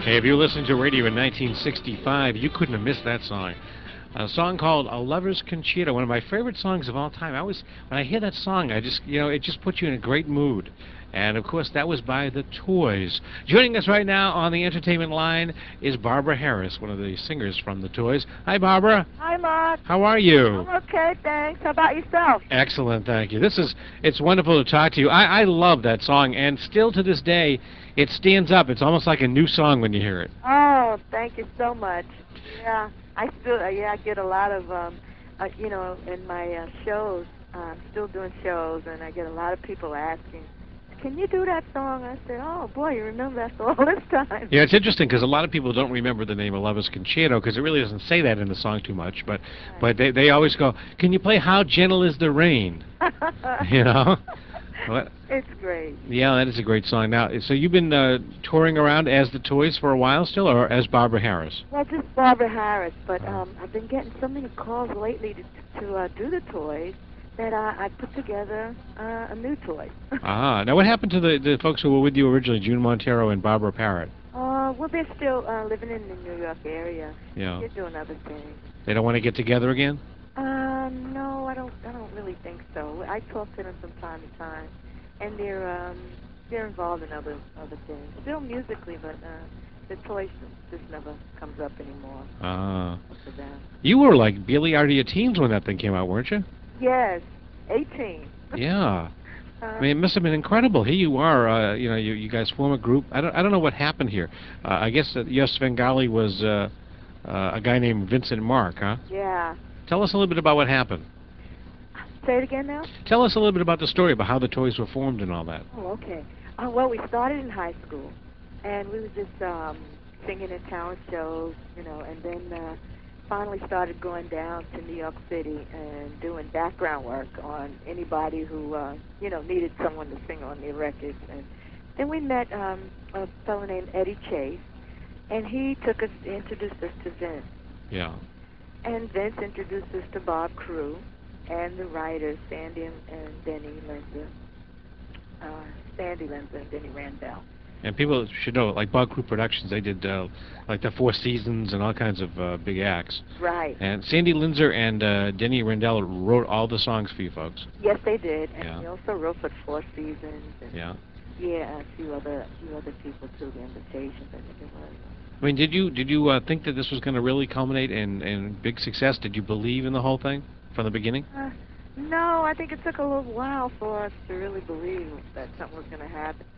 Hey, if you listened to radio in 1965, you couldn't have missed that song. A song called "A Lover's Concerto," one of my favorite songs of all time. When I hear that song, it just puts you in a great mood. And of course, that was by the Toys. Joining us right now on the entertainment line is Barbara Harris, one of the singers from the Toys. Hi, Barbara. Hi, Mark. How are you? I'm okay, thanks. How about yourself? Excellent, thank you. It's wonderful to talk to you. I love that song, and still to this day, it stands up. It's almost like a new song when you hear it. Oh, thank you so much. Yeah, I get a lot of, in my shows. I'm still doing shows, and I get a lot of people asking, "Can you do that song?" I said, "Oh boy, you remember that song all this time." Yeah, it's interesting because a lot of people don't remember the name of Lover's Concerto because it really doesn't say that in the song too much. But they always go, "Can you play How Gentle Is the Rain?" You know. Well, it's great. Yeah, that is a great song. Now, so you've been touring around as the Toys for a while still, or as Barbara Harris? Well, just Barbara Harris, but I've been getting so many calls lately to do the Toys that I put together a new Toy. Now what happened to the folks who were with you originally, June Montero and Barbara Parrott? Well, they're still living in the New York area. Yeah. They're doing other things. They don't want to get together again? No, I don't really think so. I talk to them from time to time, and they're involved in other things. Still musically, but the Toys just never comes up anymore. For them. You were like Billy Ardia teens when that thing came out, weren't you? Yes, 18. Yeah. I mean, it must have been incredible. Here you are, you guys form a group. I don't know what happened here. I guess that Yes Svengali was a guy named Vincent Mark, huh? Yeah. Tell us a little bit about what happened. Say it again now? Tell us a little bit about the story, about how the Toys were formed and all that. Oh, okay. Well, we started in high school, and we were just singing at talent shows, and then finally started going down to New York City and doing background work on anybody who, needed someone to sing on their records. And then we met a fellow named Eddie Chase, and he introduced us to Vince. Yeah. And Vince introduced us to Bob Crew and the writers, Sandy and Denny Lindsay. Sandy Lindsay and Denny Randell. And people should know, like Bob Crew Productions, they did like the Four Seasons and all kinds of big acts. Right. And Sandy Lindsay and Denny Randell wrote all the songs for you folks. Yes, they did. And yeah. they also wrote for Four Seasons. And yeah. Yeah, a few other people too. The Invitations, I think it was. I mean, did you think that this was going to really culminate in big success? Did you believe in the whole thing from the beginning? No, I think it took a little while for us to really believe that something was going to happen.